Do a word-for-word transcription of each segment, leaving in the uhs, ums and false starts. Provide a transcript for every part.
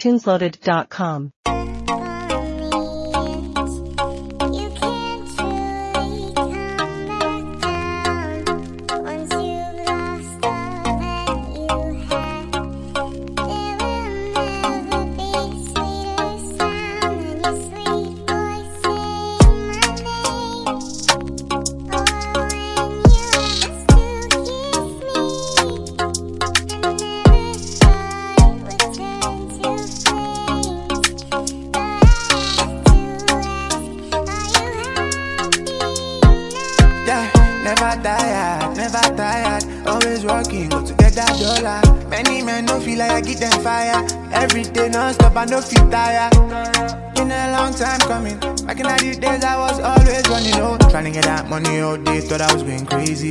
tunesloaded dot com. Never tired, never tired, always working, go to get that dollar. Many men don't feel like I get them fire. Every day non-stop, I no feel tired. Been a long time coming. Back in the days, I was always running low, trying to get that money all day, thought I was going crazy.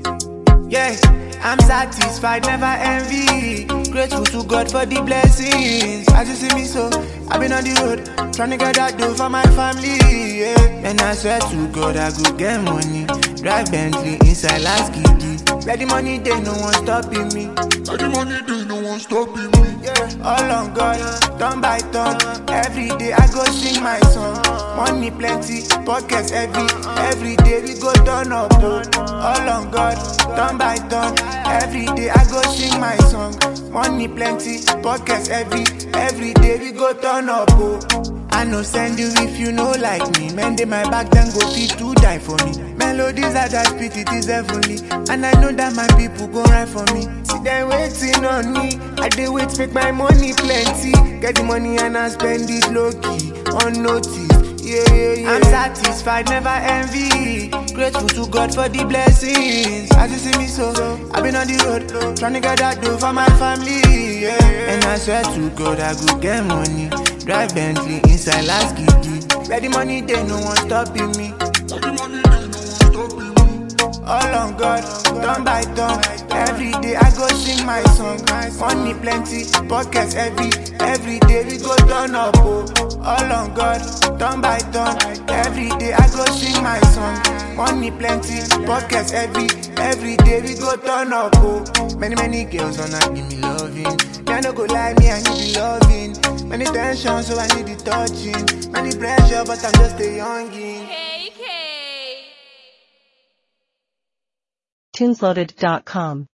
Yeah, I'm satisfied, never envy. Grateful to God for the blessings. As you see me so, I've been on the road, trying to get that dough for my family. Yeah, and I swear to God I go get money. Drive Bentley inside last giddy. Where the money they no one stopping me. Where the money they no one stopping me. Yeah, all on God, turn by turn. Every day I go sing my song. Money plenty, pockets heavy. Every day we go turn up. Oh. All on God, turn by turn. Every day I go sing my song. Money plenty, pockets heavy. Every day we go turn up. Oh. I no send you if you know like me. Men they my back then go fit to die for me. Melodies that I spit it is heavenly. And I know that my people go right for me. See them waiting on me. I dey wait make my money plenty. Get the money and I spend it low key, on notice. Yeah, yeah, yeah. I'm satisfied, never envy. Grateful to God for the blessings. As you see me so, I've been on the road, trying to get that dough for my family. Yeah, and I swear to God I go get money. Drive Bentley inside last giddy. Where the money they no one stopping me. Where the money they no one stopping me. All on God, turn by turn. Every day I go sing my song. Money plenty, pockets heavy. Every day we go turn up. Oh. All on God, turn by turn. Every day I go sing my song. Money plenty, pockets heavy. Every day we go turn up. Oh. Many many girls wanna give me loving. Me I no go lie, me I need the loving. Many tension, so I need the touching. Many pressure, but I'm just a youngin'. K K tunesloaded dot com